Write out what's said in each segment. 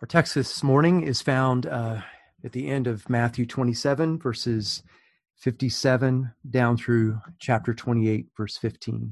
Our text this morning is found at the end of Matthew 27, verses 57 down through chapter 28, verse 15.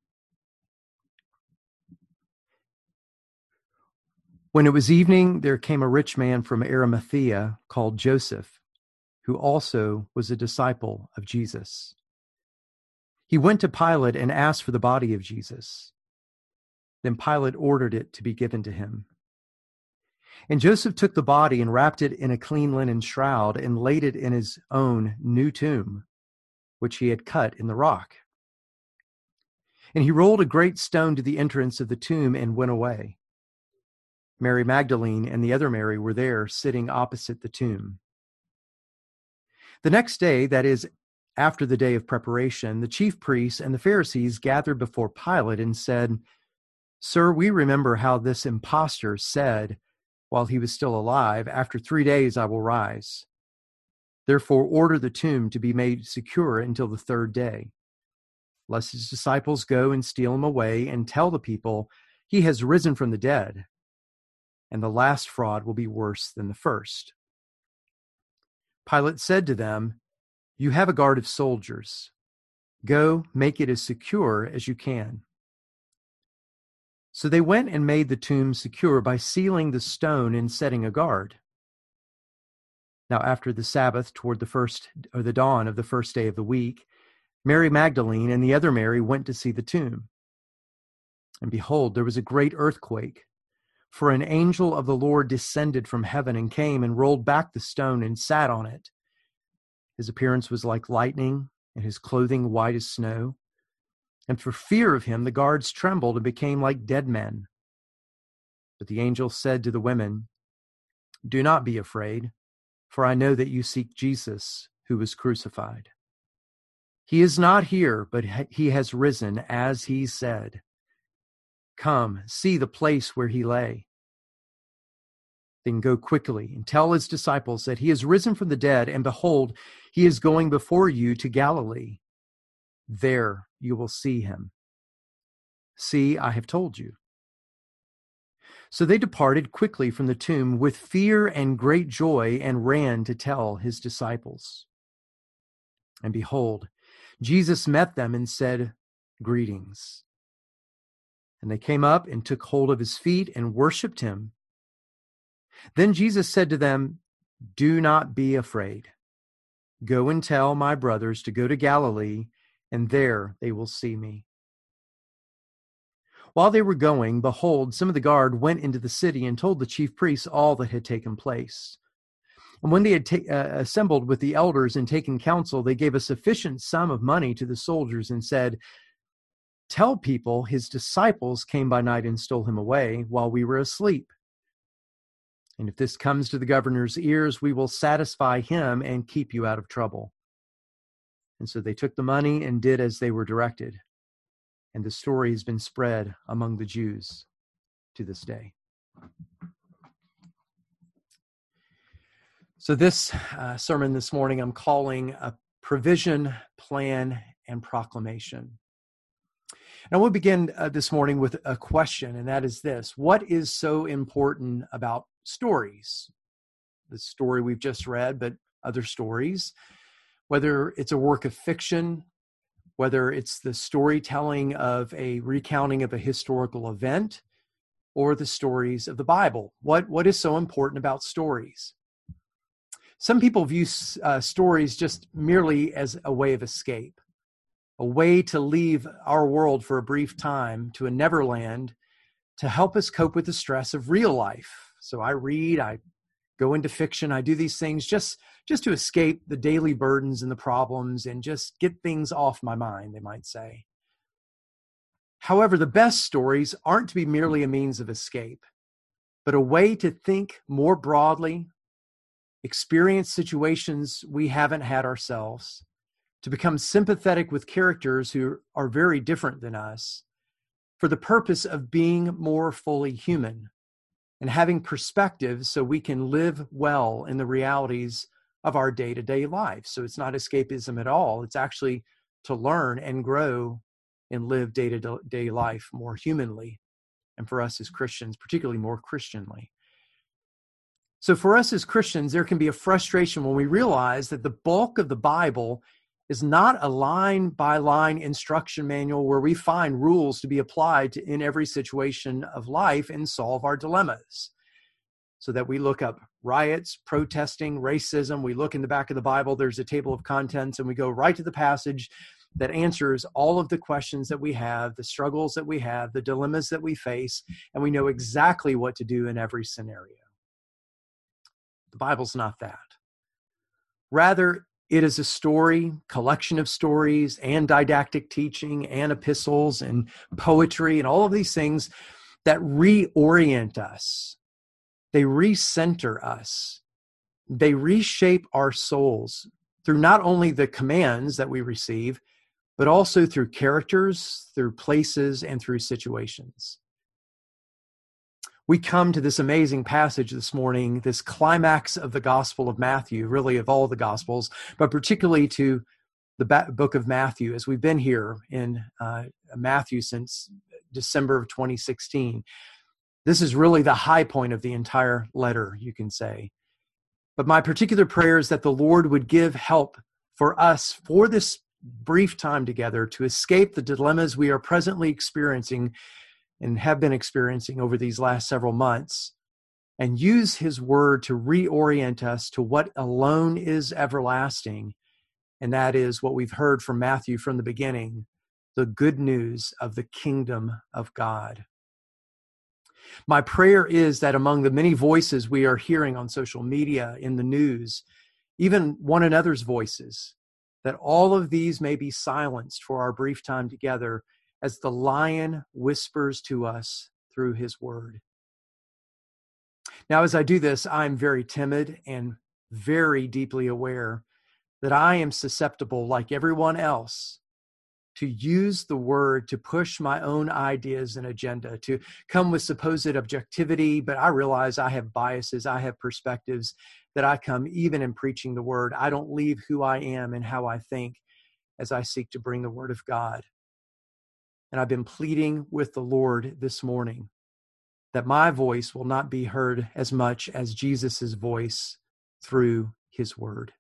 When it was evening, there came a rich man from Arimathea called Joseph, who also was a disciple of Jesus. He went to Pilate and asked for the body of Jesus. Then Pilate ordered it to be given to him. And Joseph took the body and wrapped it in a clean linen shroud and laid it in his own new tomb, which he had cut in the rock. And he rolled a great stone to the entrance of the tomb and went away. Mary Magdalene and the other Mary were there, sitting opposite the tomb. The next day, that is, after the day of preparation, the chief priests and the Pharisees gathered before Pilate and said, "Sir, we remember how this impostor said, while he was still alive, 'After 3 days I will rise.' Therefore order the tomb to be made secure until the third day, lest his disciples go and steal him away and tell the people, 'He has risen from the dead,' and the last fraud will be worse than the first." Pilate said to them, "You have a guard of soldiers. Go, make it as secure as you can." So they went and made the tomb secure by sealing the stone and setting a guard. Now after the Sabbath, toward the dawn of the first day of the week, Mary Magdalene and the other Mary went to see the tomb. And behold, there was a great earthquake, for an angel of the Lord descended from heaven and came and rolled back the stone and sat on it. His appearance was like lightning, and his clothing white as snow. And for fear of him, the guards trembled and became like dead men. But the angel said to the women, "Do not be afraid, for I know that you seek Jesus, who was crucified. He is not here, but he has risen, as he said. Come, see the place where he lay. Then go quickly and tell his disciples that he is risen from the dead, and behold, he is going before you to Galilee. There you will see him. See, I have told you." So they departed quickly from the tomb with fear and great joy and ran to tell his disciples. And behold, Jesus met them and said, "Greetings." And they came up and took hold of his feet and worshipped him. Then Jesus said to them, "Do not be afraid. Go and tell my brothers to go to Galilee, and there they will see me." While they were going, behold, some of the guard went into the city and told the chief priests all that had taken place. And when they had assembled with the elders and taken counsel, they gave a sufficient sum of money to the soldiers and said, "Tell people his disciples came by night and stole him away while we were asleep. And if this comes to the governor's ears, we will satisfy him and keep you out of trouble." And so they took the money and did as they were directed. And the story has been spread among the Jews to this day. So this sermon this morning I'm calling a provision, plan, and proclamation. And I will begin this morning with a question, and that is this: what is so important about stories? The story we've just read, but other stories, whether it's a work of fiction, whether it's the storytelling of a recounting of a historical event, or the stories of the Bible. What is so important about stories? Some people view stories just merely as a way of escape, a way to leave our world for a brief time to a neverland to help us cope with the stress of real life. So I read, I go into fiction, I do these things just to escape the daily burdens and the problems and just get things off my mind, they might say. However, the best stories aren't to be merely a means of escape, but a way to think more broadly, experience situations we haven't had ourselves, to become sympathetic with characters who are very different than us, for the purpose of being more fully human and having perspective so we can live well in the realities of our day-to-day life. So it's not escapism at all. It's actually to learn and grow and live day-to-day life more humanly, and for us as Christians, particularly more Christianly. So for us as Christians, there can be a frustration when we realize that the bulk of the Bible is not a line-by-line instruction manual where we find rules to be applied in every situation of life and solve our dilemmas. So that we look up riots, protesting, racism, we look in the back of the Bible, there's a table of contents, and we go right to the passage that answers all of the questions that we have, the struggles that we have, the dilemmas that we face, and we know exactly what to do in every scenario. The Bible's not that. Rather, it is a story, collection of stories and didactic teaching and epistles and poetry and all of these things that reorient us. They recenter us. They reshape our souls through not only the commands that we receive, but also through characters, through places, and through situations. We come to this amazing passage this morning, this climax of the Gospel of Matthew, really of all the Gospels, but particularly to the book of Matthew, as we've been here in Matthew since December of 2016. This is really the high point of the entire letter, you can say. But my particular prayer is that the Lord would give help for us for this brief time together to escape the dilemmas we are presently experiencing and have been experiencing over these last several months, and use his word to reorient us to what alone is everlasting, and that is what we've heard from Matthew from the beginning, the good news of the kingdom of God. My prayer is that among the many voices we are hearing on social media, in the news, even one another's voices, that all of these may be silenced for our brief time together as the lion whispers to us through his word. Now, as I do this, I'm very timid and very deeply aware that I am susceptible, like everyone else, to use the word to push my own ideas and agenda, to come with supposed objectivity, but I realize I have biases, I have perspectives that I come even in preaching the word. I don't leave who I am and how I think as I seek to bring the word of God. And I've been pleading with the Lord this morning that my voice will not be heard as much as Jesus's voice through his word.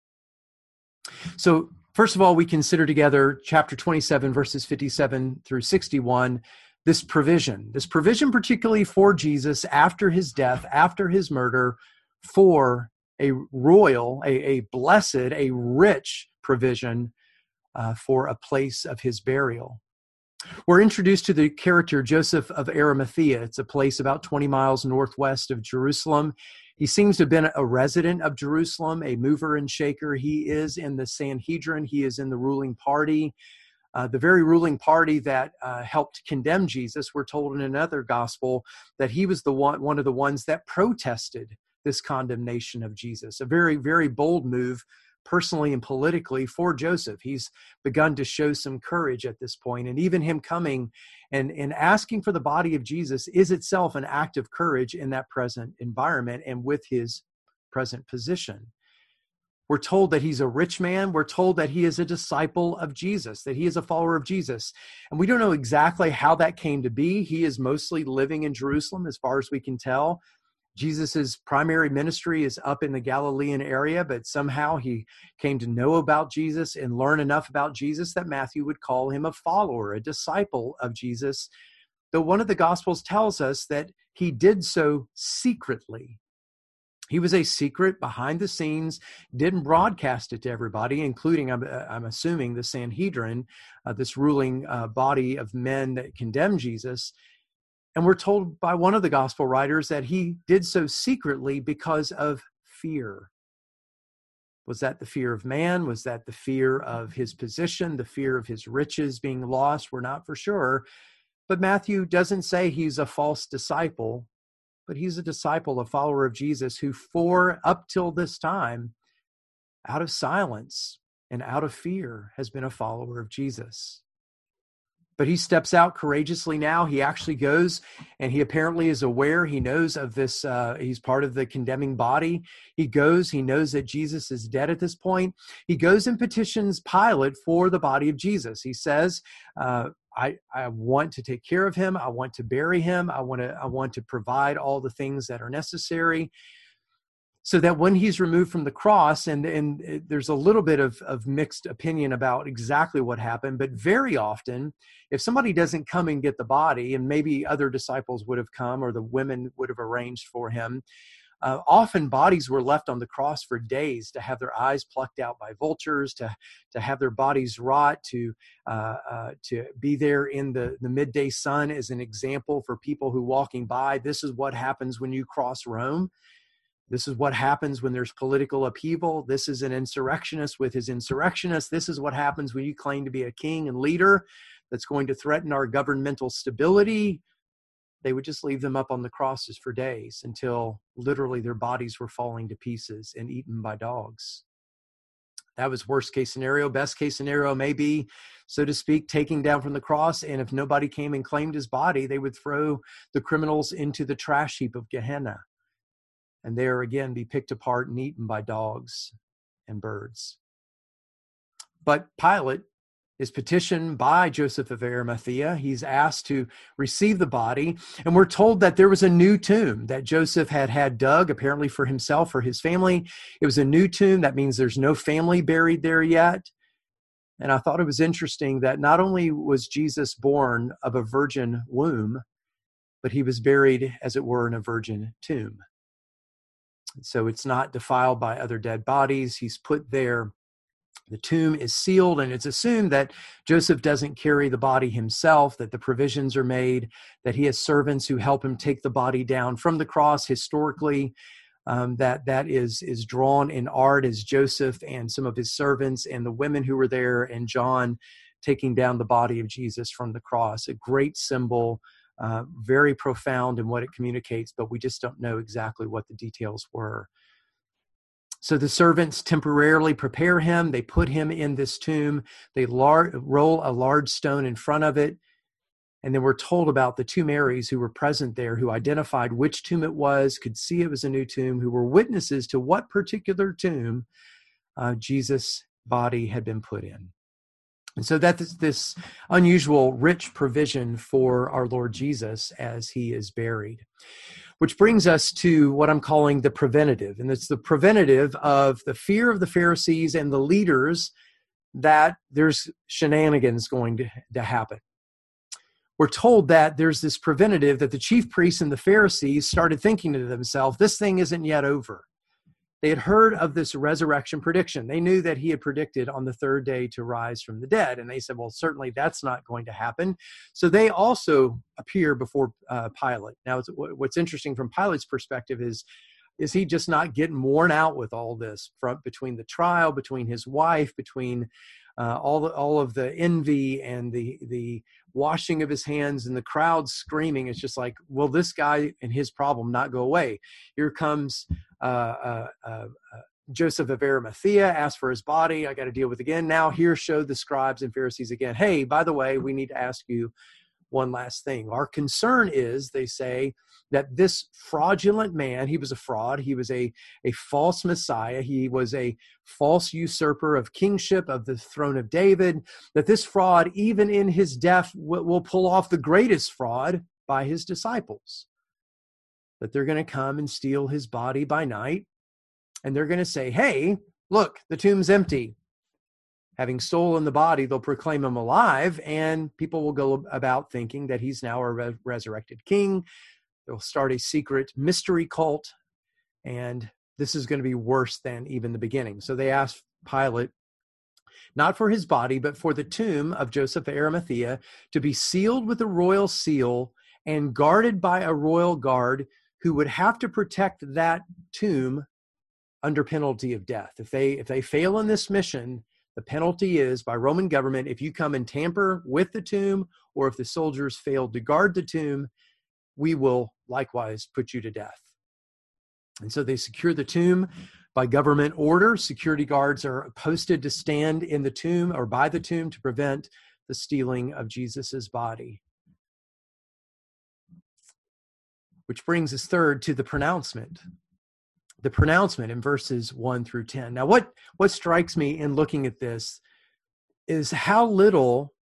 So first of all, we consider together chapter 27, verses 57 through 61, this provision particularly for Jesus after his death, after his murder, for a royal, a blessed, a rich provision for a place of his burial. We're introduced to the character Joseph of Arimathea. It's a place about 20 miles northwest of Jerusalem. He seems to have been a resident of Jerusalem, a mover and shaker. He is in the Sanhedrin. He is in the ruling party. The very ruling party that helped condemn Jesus. We're told in another gospel that he was one of the ones that protested this condemnation of Jesus. A very, very bold move personally and politically for Joseph. He's begun to show some courage at this point, and even him coming and asking for the body of Jesus is itself an act of courage in that present environment and with his present position. We're told that he's a rich man. We're told that he is a disciple of Jesus, that he is a follower of Jesus. And we don't know exactly how that came to be. He is mostly living in Jerusalem as far as we can tell. Jesus's primary ministry is up in the Galilean area, but somehow he came to know about Jesus and learn enough about Jesus that Matthew would call him a follower, a disciple of Jesus. Though one of the Gospels tells us that he did so secretly. He was a secret behind the scenes, didn't broadcast it to everybody, including, I'm assuming, the Sanhedrin, this ruling body of men that condemned Jesus. And we're told by one of the gospel writers that he did so secretly because of fear. Was that the fear of man? Was that the fear of his position, the fear of his riches being lost? We're not for sure. But Matthew doesn't say he's a false disciple, but he's a disciple, a follower of Jesus who up till this time, out of silence and out of fear, has been a follower of Jesus. But he steps out courageously now. He actually goes, and he apparently is aware. He knows of this. He's part of the condemning body. He goes. He knows that Jesus is dead at this point. He goes and petitions Pilate for the body of Jesus. He says, I want to take care of him. I want to bury him. I want to provide all the things that are necessary. So that when he's removed from the cross, and there's a little bit of mixed opinion about exactly what happened, but very often, if somebody doesn't come and get the body, and maybe other disciples would have come or the women would have arranged for him, often bodies were left on the cross for days to have their eyes plucked out by vultures, to have their bodies rot, to be there in the midday sun as an example for people who walking by. This is what happens when you cross Rome. This is what happens when there's political upheaval. This is an insurrectionist with his insurrectionists. This is what happens when you claim to be a king and leader that's going to threaten our governmental stability. They would just leave them up on the crosses for days until literally their bodies were falling to pieces and eaten by dogs. That was worst case scenario. Best case scenario may be, so to speak, taking down from the cross. And if nobody came and claimed his body, they would throw the criminals into the trash heap of Gehenna, and there again be picked apart and eaten by dogs and birds. But Pilate is petitioned by Joseph of Arimathea. He's asked to receive the body, and we're told that there was a new tomb that Joseph had dug, apparently for himself or his family. It was a new tomb. That means there's no family buried there yet. And I thought it was interesting that not only was Jesus born of a virgin womb, but he was buried, as it were, in a virgin tomb. So it's not defiled by other dead bodies. He's put there. The tomb is sealed, and it's assumed that Joseph doesn't carry the body himself, that the provisions are made, that he has servants who help him take the body down from the cross. Historically, that is drawn in art as Joseph and some of his servants and the women who were there, and John taking down the body of Jesus from the cross. A great symbol. Very profound in what it communicates, but we just don't know exactly what the details were. So the servants temporarily prepare him. They put him in this tomb. They roll a large stone in front of it. And then we're told about the two Marys who were present there, who identified which tomb it was, could see it was a new tomb, who were witnesses to what particular tomb Jesus' body had been put in. And so that's this unusual, rich provision for our Lord Jesus as he is buried. Which brings us to what I'm calling the preventative. And it's the preventative of the fear of the Pharisees and the leaders that there's shenanigans going to happen. We're told that there's this preventative that the chief priests and the Pharisees started thinking to themselves, this thing isn't yet over. They had heard of this resurrection prediction. They knew that he had predicted on the third day to rise from the dead. And they said, well, certainly that's not going to happen. So they also appear before Pilate. Now, what's interesting from Pilate's perspective is he just not getting worn out with all this between the trial, between his wife, between all of the envy and the washing of his hands and the crowd screaming? It's just like, will this guy and his problem not go away? Here comes Joseph of Arimathea, asked for his body. I got to deal with again. Now here show the scribes and Pharisees again. Hey, by the way, we need to ask you one last thing. Our concern is, they say, that this fraudulent man, he was a fraud. He was a false Messiah. He was a false usurper of kingship, of the throne of David, that this fraud, even in his death, will pull off the greatest fraud by his disciples. That they're going to come and steal his body by night. And they're going to say, hey, look, the tomb's empty. Having stolen the body, they'll proclaim him alive, and people will go about thinking that he's now a resurrected king. They'll start a secret mystery cult, and this is going to be worse than even the beginning. So they asked Pilate, not for his body, but for the tomb of Joseph of Arimathea to be sealed with a royal seal and guarded by a royal guard who would have to protect that tomb under penalty of death. If they fail in this mission, the penalty is by Roman government, if you come and tamper with the tomb, or if the soldiers failed to guard the tomb, we will likewise put you to death. And so they secure the tomb by government order. Security guards are posted to stand in the tomb or by the tomb to prevent the stealing of Jesus's body. Which brings us third to the pronouncement. The pronouncement in verses 1 through 10. Now, what strikes me in looking at this is how little,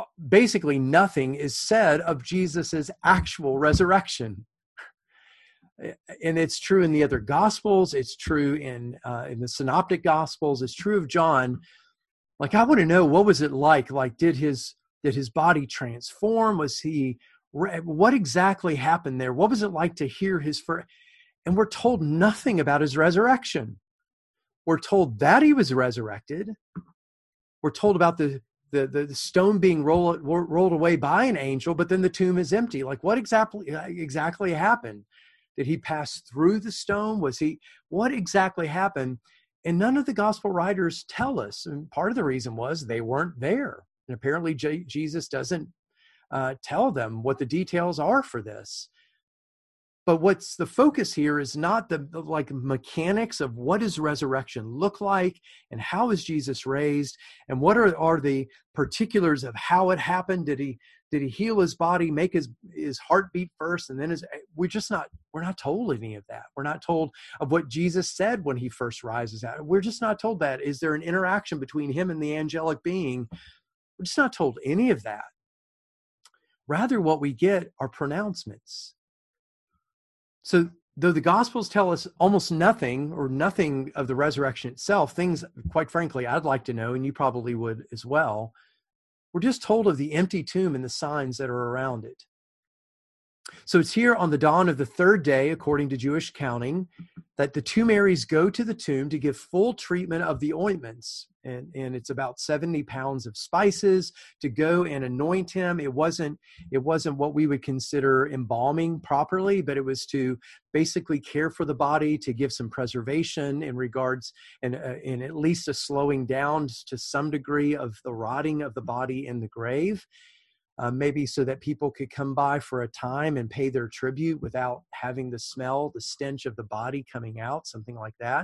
basically nothing, is said of Jesus's actual resurrection. and it's true in the other Gospels. It's true in the Synoptic Gospels. It's true of John. Like, I want to know, what was it like? Like, did his body transform? What exactly happened there? What was it like to hear his first? And we're told nothing about his resurrection. We're told that he was resurrected. We're told about the stone being rolled away by an angel, but then the tomb is empty. Like, what exactly happened? Did he pass through the stone? What exactly happened? And none of the gospel writers tell us. And part of the reason was they weren't there. And apparently Jesus doesn't tell them what the details are for this. But what's the focus here is not the mechanics of what does resurrection look like and how is Jesus raised and what are the particulars of how it happened. Did he heal his body, make his heart beat first, and then we're not told any of that. We're not told of what Jesus said when he first rises out. We're just not told that. Is there an interaction between him and the angelic being? We're just not told any of that. Rather, what we get are pronouncements. So though the Gospels tell us almost nothing or nothing of the resurrection itself, things, quite frankly, I'd like to know, and you probably would as well, we're just told of the empty tomb and the signs that are around it. So it's here on the dawn of the third day, according to Jewish counting, that the two Marys go to the tomb to give full treatment of the ointments. And it's about 70 pounds of spices to go and anoint him. It wasn't what we would consider embalming properly, but it was to basically care for the body, to give some preservation in regards and at least a slowing down to some degree of the rotting of the body in the grave. Maybe so that people could come by for a time and pay their tribute without having the smell, the stench of the body coming out, something like that.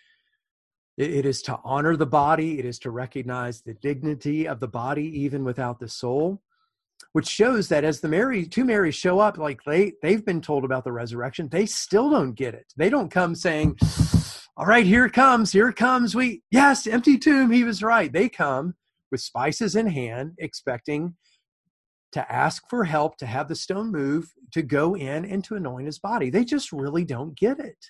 It is to honor the body. It is to recognize the dignity of the body, even without the soul, which shows that as the two Marys show up, like they've been told about the resurrection, they still don't get it. They don't come saying, all right, here it comes. Yes, empty tomb. He was right. They come with spices in hand, expecting to ask for help, to have the stone move, to go in and to anoint his body. They just really don't get it.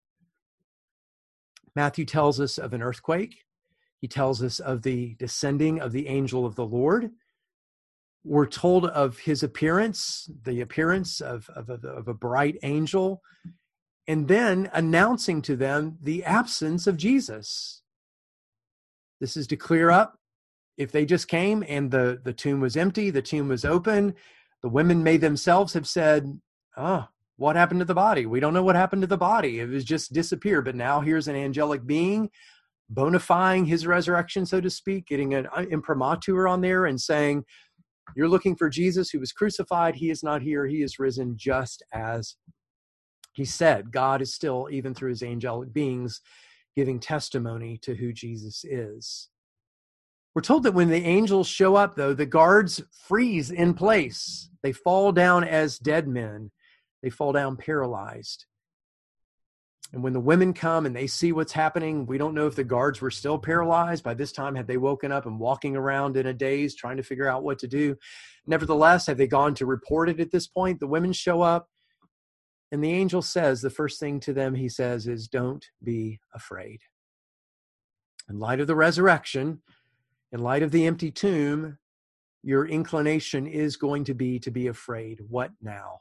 Matthew tells us of an earthquake. He tells us of the descending of the angel of the Lord. We're told of his appearance, the appearance of a bright angel, and then announcing to them the absence of Jesus. This is to clear up. If they just came and the tomb was empty, the tomb was open, the women may themselves have said, what happened to the body? We don't know what happened to the body. It was just disappeared. But now here's an angelic being bona fiding his resurrection, so to speak, getting an imprimatur on there and saying, you're looking for Jesus who was crucified. He is not here. He is risen just as he said. God is still, even through his angelic beings, giving testimony to who Jesus is. We're told that when the angels show up, though, the guards freeze in place. They fall down as dead men. They fall down paralyzed. And when the women come and they see what's happening, we don't know if the guards were still paralyzed. By this time, had they woken up and walking around in a daze trying to figure out what to do? Nevertheless, have they gone to report it at this point? The women show up, and the angel says, the first thing to them he says is, don't be afraid. In light of the resurrection, in light of the empty tomb, your inclination is going to be afraid. What now?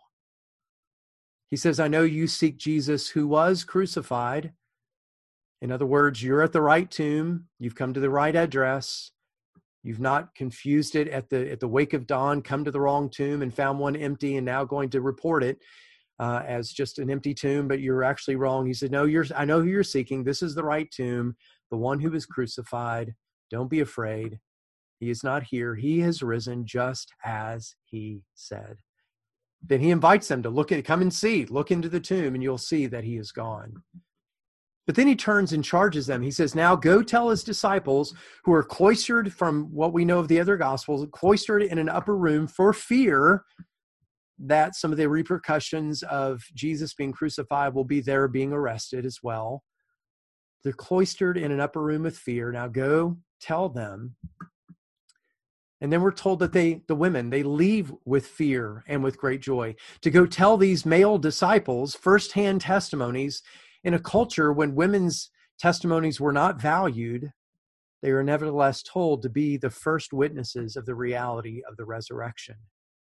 He says, I know you seek Jesus who was crucified. In other words, you're at the right tomb. You've come to the right address. You've not confused it at the wake of dawn, come to the wrong tomb and found one empty and now going to report it as just an empty tomb, but you're actually wrong. He said, no, I know who you're seeking. This is the right tomb, the one who was crucified. Don't be afraid. He is not here. He has risen just as he said. Then he invites them to come and see, look into the tomb, and you'll see that he is gone. But then he turns and charges them. He says, now go tell his disciples who are cloistered, from what we know of the other gospels, cloistered in an upper room for fear that some of the repercussions of Jesus being crucified will be there, being arrested as well. They're cloistered in an upper room with fear. Now go tell them And then we're told that the women, they leave with fear and with great joy to go tell these male disciples firsthand testimonies in a culture when women's testimonies were not valued. They are nevertheless told to be the first witnesses of the reality of the resurrection.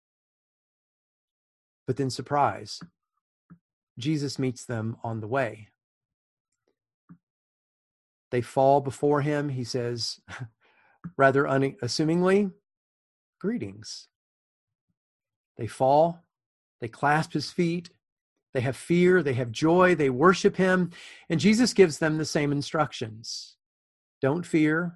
But then, surprise, Jesus meets them on the way. They fall before him. He says, rather unassumingly, greetings. They fall, they clasp his feet, they have fear, they have joy, they worship him, and Jesus gives them the same instructions. Don't fear.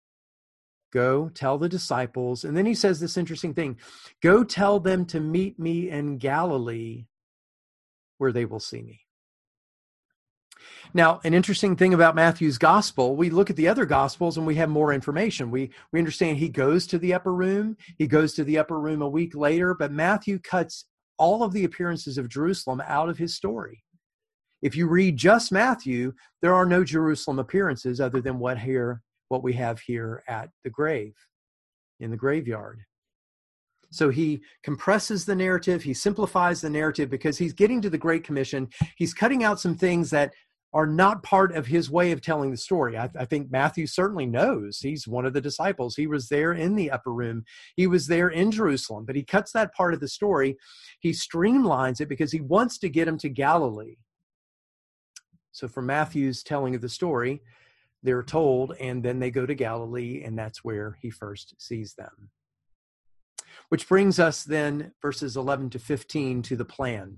Go tell the disciples. And then he says this interesting thing. Go tell them to meet me in Galilee where they will see me. Now, an interesting thing about Matthew's gospel, we look at the other gospels and we have more information. We understand he goes to the upper room. He goes to the upper room a week later, but Matthew cuts all of the appearances of Jerusalem out of his story. If you read just Matthew, there are no Jerusalem appearances other than what we have here at the grave, in the graveyard. So he compresses the narrative, he simplifies the narrative because he's getting to the Great Commission. He's cutting out some things that are not part of his way of telling the story. I think Matthew certainly knows. He's one of the disciples. He was there in the upper room. He was there in Jerusalem, but he cuts that part of the story. He streamlines it because he wants to get him to Galilee. So for Matthew's telling of the story, they're told, and then they go to Galilee, and that's where he first sees them. Which brings us then, verses 11 to 15, to the plan.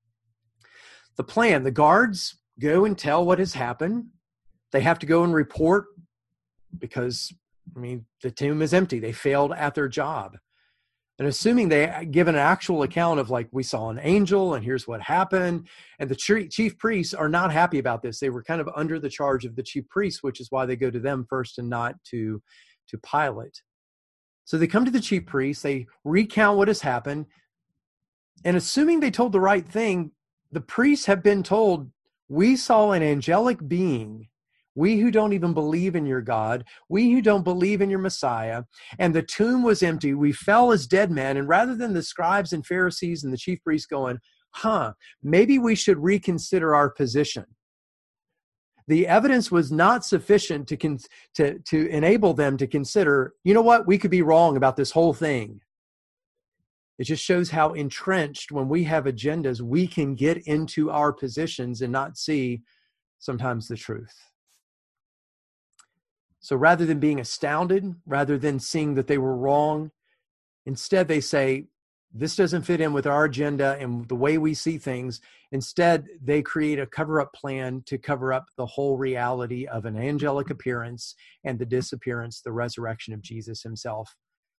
The plan, the guards go and tell what has happened. They have to go and report because, the tomb is empty. They failed at their job. And assuming they give an actual account of, like, we saw an angel and here's what happened. And the chief priests are not happy about this. They were kind of under the charge of the chief priests, which is why they go to them first and not to Pilate. So they come to the chief priests, they recount what has happened, and assuming they told the right thing, the priests have been told, we saw an angelic being, we who don't even believe in your God, we who don't believe in your Messiah, and the tomb was empty, we fell as dead men, and rather than the scribes and Pharisees and the chief priests going, maybe we should reconsider our position. The evidence was not sufficient to enable them to consider, you know what, we could be wrong about this whole thing. It just shows how entrenched, when we have agendas, we can get into our positions and not see sometimes the truth. So rather than being astounded, rather than seeing that they were wrong, instead they say, this doesn't fit in with our agenda and the way we see things. Instead, they create a cover-up plan to cover up the whole reality of an angelic appearance and the disappearance, the resurrection of Jesus himself.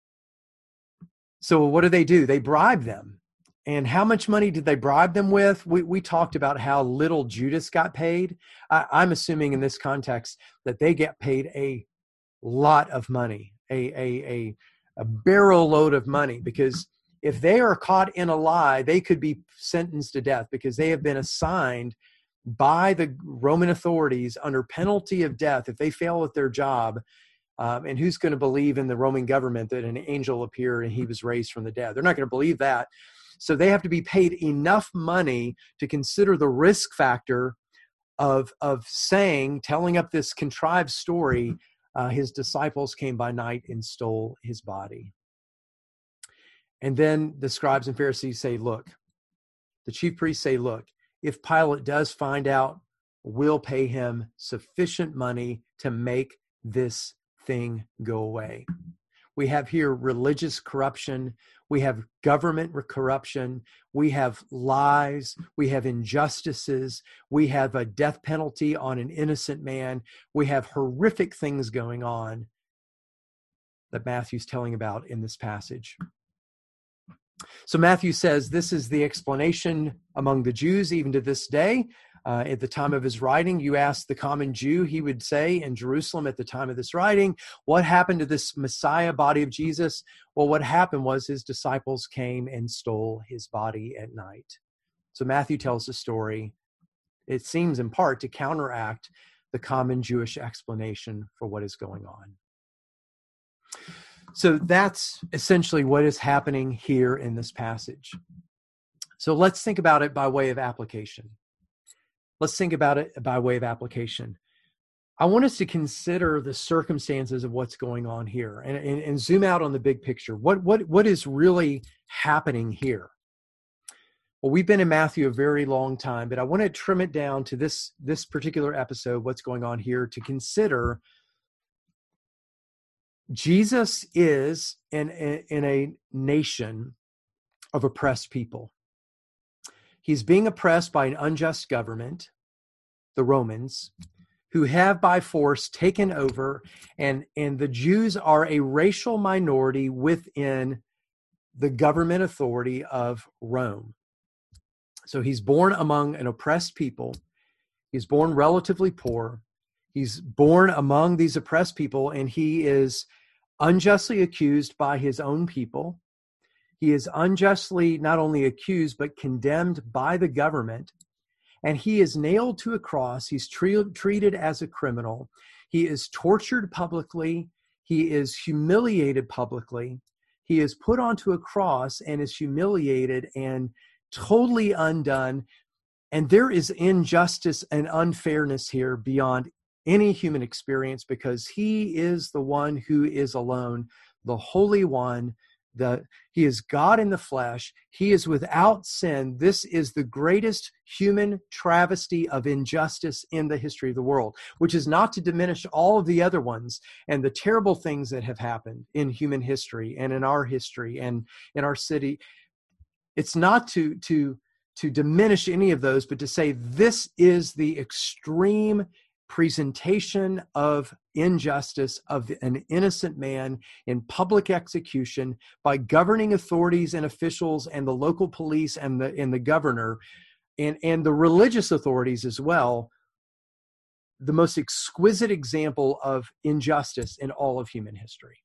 So what do? They bribe them. And how much money did they bribe them with? We talked about how little Judas got paid. I'm assuming in this context that they get paid a lot of money, a barrel load of money, because if they are caught in a lie, they could be sentenced to death because they have been assigned by the Roman authorities under penalty of death if they fail at their job. And who's going to believe in the Roman government that an angel appeared and he was raised from the dead? They're not going to believe that. So they have to be paid enough money to consider the risk factor of telling up this contrived story. His disciples came by night and stole his body. And then the scribes and Pharisees say, look, the chief priests say, look, if Pilate does find out, we'll pay him sufficient money to make this thing go away. We have here religious corruption. We have government corruption. We have lies. We have injustices. We have a death penalty on an innocent man. We have horrific things going on that Matthew's telling about in this passage. So Matthew says this is the explanation among the Jews even to this day. At the time of his writing, you ask the common Jew, he would say in Jerusalem at the time of this writing, what happened to this Messiah body of Jesus? Well, what happened was his disciples came and stole his body at night. So Matthew tells the story, it seems in part to counteract the common Jewish explanation for what is going on. So that's essentially what is happening here in this passage. So let's think about it by way of application. I want us to consider the circumstances of what's going on here and zoom out on the big picture. What is really happening here? Well, we've been in Matthew a very long time, but I want to trim it down to this particular episode, what's going on here, to consider Jesus is in a nation of oppressed people. He's being oppressed by an unjust government, the Romans, who have by force taken over, and the Jews are a racial minority within the government authority of Rome. So he's born among an oppressed people. He's born relatively poor. He's born among these oppressed people, and he is unjustly accused by his own people. He is unjustly not only accused, but condemned by the government. And he is nailed to a cross. He's treated as a criminal. He is tortured publicly. He is humiliated publicly. He is put onto a cross and is humiliated and totally undone. And there is injustice and unfairness here beyond any human experience, because he is the one who is alone, the Holy One. He is God in the flesh. He is without sin. This is the greatest human travesty of injustice in the history of the world, which is not to diminish all of the other ones and the terrible things that have happened in human history and in our history and in our city. It's not to diminish any of those, but to say this is the extreme presentation of injustice of an innocent man in public execution by governing authorities and officials and the local police and the governor and the religious authorities as well. The most exquisite example of injustice in all of human history.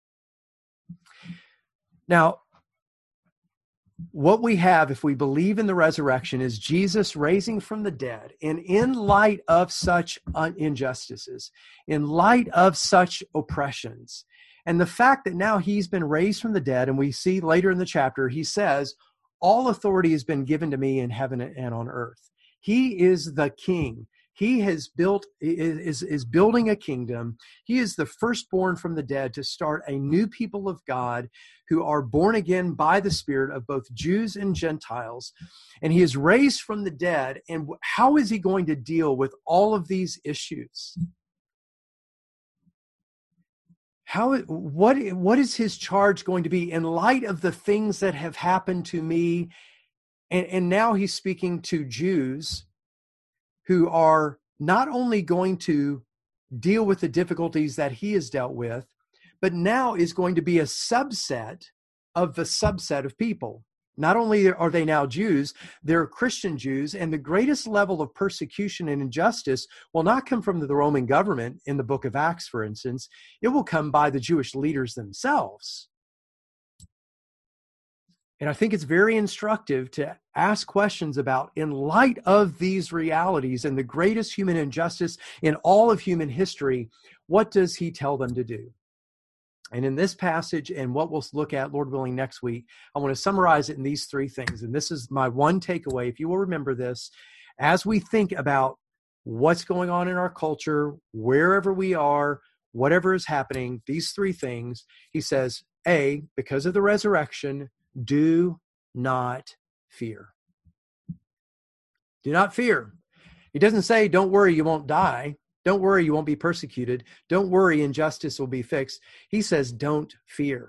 Now, what we have, if we believe in the resurrection, is Jesus raising from the dead. And in light of such injustices, in light of such oppressions, and the fact that now he's been raised from the dead, and we see later in the chapter, he says, all authority has been given to me in heaven and on earth. He is the king. He has is building a kingdom. He is the firstborn from the dead to start a new people of God who are born again by the Spirit of both Jews and Gentiles. And he is raised from the dead. And how is he going to deal with all of these issues? What is his charge going to be in light of the things that have happened to me? And now he's speaking to Jews who are not only going to deal with the difficulties that he has dealt with, but now is going to be a subset of the subset of people. Not only are they now Jews, they're Christian Jews, and the greatest level of persecution and injustice will not come from the Roman government in the book of Acts, for instance. It will come by the Jewish leaders themselves. And I think it's very instructive to ask questions about, in light of these realities and the greatest human injustice in all of human history, what does he tell them to do? And in this passage, and what we'll look at, Lord willing, next week, I want to summarize it in these three things. And this is my one takeaway. If you will remember this, as we think about what's going on in our culture, wherever we are, whatever is happening, these three things, he says, A, because of the resurrection, do not fear. Do not fear. He doesn't say, don't worry, you won't die. Don't worry, you won't be persecuted. Don't worry, injustice will be fixed. He says, don't fear.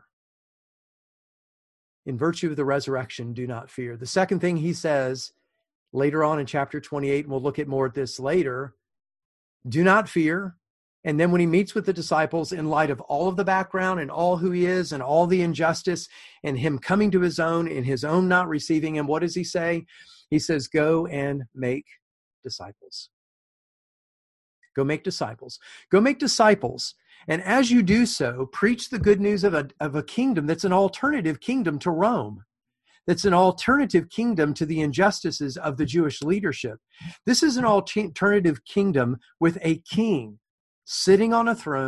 In virtue of the resurrection, do not fear. The second thing he says later on in chapter 28, and we'll look at more at this later, do not fear. And then when he meets with the disciples, in light of all of the background and all who he is and all the injustice and him coming to his own and his own not receiving him, what does he say? He says, go and make disciples. Go make disciples. Go make disciples. And as you do so, preach the good news of a kingdom that's an alternative kingdom to Rome. That's an alternative kingdom to the injustices of the Jewish leadership. This is an alternative kingdom with a king sitting on a throne,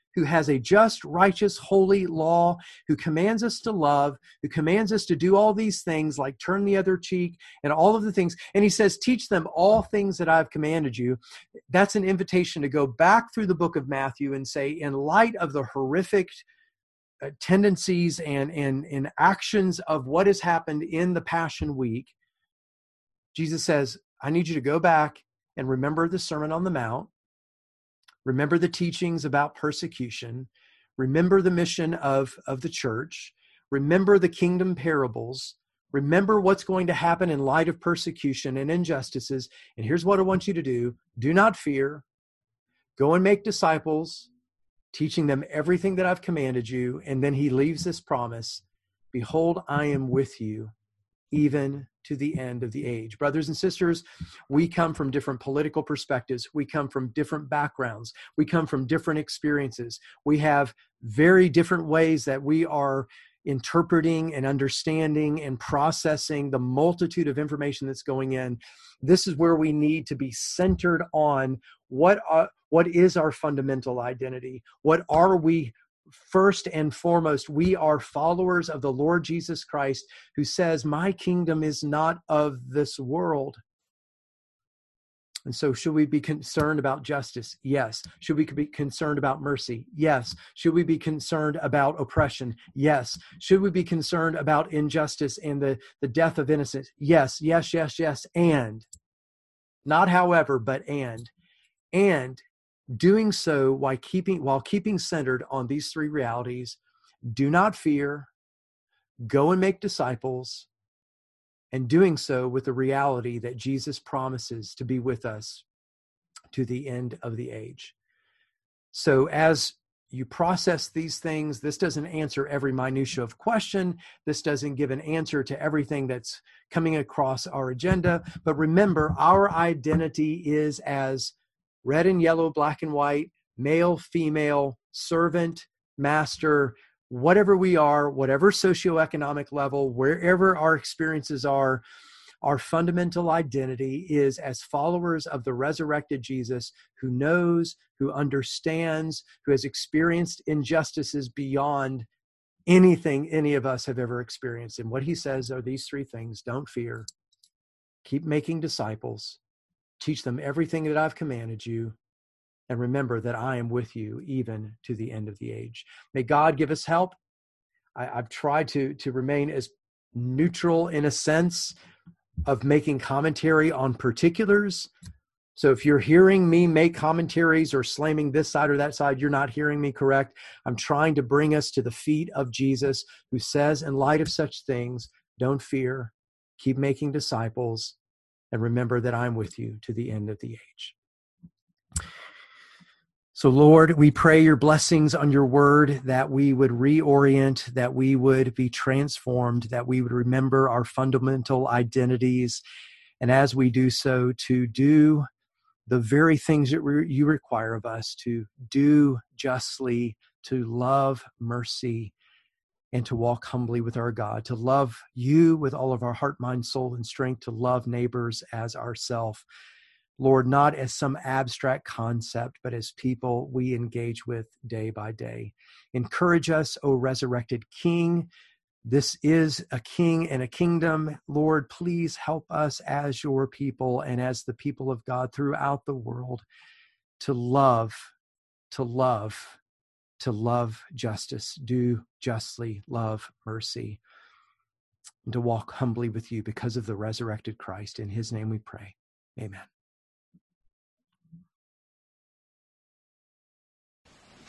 who has a just, righteous, holy law, who commands us to love, who commands us to do all these things like turn the other cheek and all of the things. And he says, teach them all things that I've commanded you. That's an invitation to go back through the book of Matthew and say, in light of the horrific tendencies and actions of what has happened in the Passion Week, Jesus says, I need you to go back and remember the Sermon on the Mount. Remember the teachings about persecution. Remember the mission of the church. Remember the kingdom parables. Remember what's going to happen in light of persecution and injustices. And here's what I want you to do. Do not fear. Go and make disciples, teaching them everything that I've commanded you. And then he leaves this promise. Behold, I am with you, even to the end of the age. Brothers and sisters, we come from different political perspectives. We come from different backgrounds. We come from different experiences. We have very different ways that we are interpreting and understanding and processing the multitude of information that's going in. This is where we need to be centered on what is our fundamental identity? What are we? First and foremost, we are followers of the Lord Jesus Christ, who says, my kingdom is not of this world. And so should we be concerned about justice? Yes. Should we be concerned about mercy? Yes. Should we be concerned about oppression? Yes. Should we be concerned about injustice and the death of innocents? Yes, yes, yes, yes. And not however, but and doing so while keeping centered on these three realities. Do not fear, go and make disciples, and doing so with the reality that Jesus promises to be with us to the end of the age. So as you process these things, this doesn't answer every minutia of question. This doesn't give an answer to everything that's coming across our agenda. But remember, our identity is as red and yellow, black and white, male, female, servant, master, whatever we are, whatever socioeconomic level, wherever our experiences are, our fundamental identity is as followers of the resurrected Jesus, who knows, who understands, who has experienced injustices beyond anything any of us have ever experienced. And what he says are these three things: don't fear, keep making disciples, teach them everything that I've commanded you, and remember that I am with you even to the end of the age. May God give us help. I've tried to remain as neutral in a sense of making commentary on particulars. So if you're hearing me make commentaries or slamming this side or that side, you're not hearing me correct. I'm trying to bring us to the feet of Jesus, who says, in light of such things, don't fear, keep making disciples, and remember that I'm with you to the end of the age. So Lord, we pray your blessings on your word, that we would reorient, that we would be transformed, that we would remember our fundamental identities. And as we do so, to do the very things that you require of us, to do justly, to love mercy, and to walk humbly with our God, to love you with all of our heart, mind, soul, and strength, to love neighbors as ourselves. Lord, not as some abstract concept, but as people we engage with day by day. Encourage us, O resurrected King. This is a king and a kingdom. Lord, please help us as your people and as the people of God throughout the world to love justice, do justly, love mercy, and to walk humbly with you because of the resurrected Christ. In his name we pray. Amen.